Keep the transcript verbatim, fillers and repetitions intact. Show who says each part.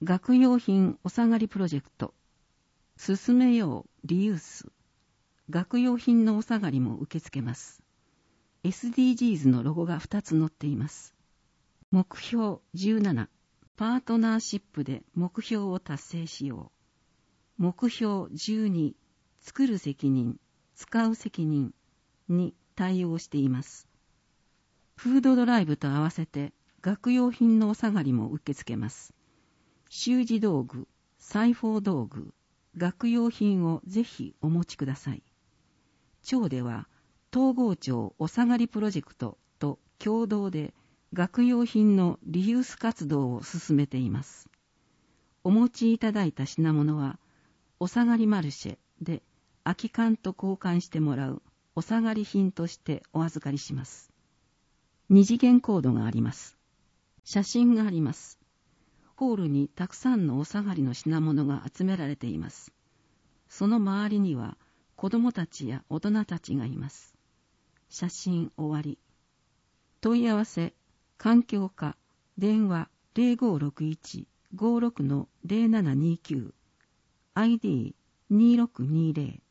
Speaker 1: 学用品お下がりプロジェクト、進めようリユース、学用品のお下がりも受け付けます。エスディージーズ のロゴがふたつ載っています。目標じゅうなな、パートナーシップで目標を達成しよう。目標じゅうに、作る責任、使う責任に対応しています。フードドライブと合わせて学用品のお下がりも受け付けます。習字道具、裁縫道具、学用品をぜひお持ちください。町では東郷町お下がりプロジェクトと共同で学用品のリユース活動を進めています。お持ちいただいた品物はお下がりマルシェで空き缶と交換してもらうお下がり品としてお預かりします。二次元コードがあります。写真があります。ホールにたくさんのお下がりの品物が集められています。その周りには子供たちや大人たちがいます。写真終わり。問い合わせ、環境課、電話 ゼロごろくいち ごろく ゼロななにきゅう、アイディー にろくにゼロ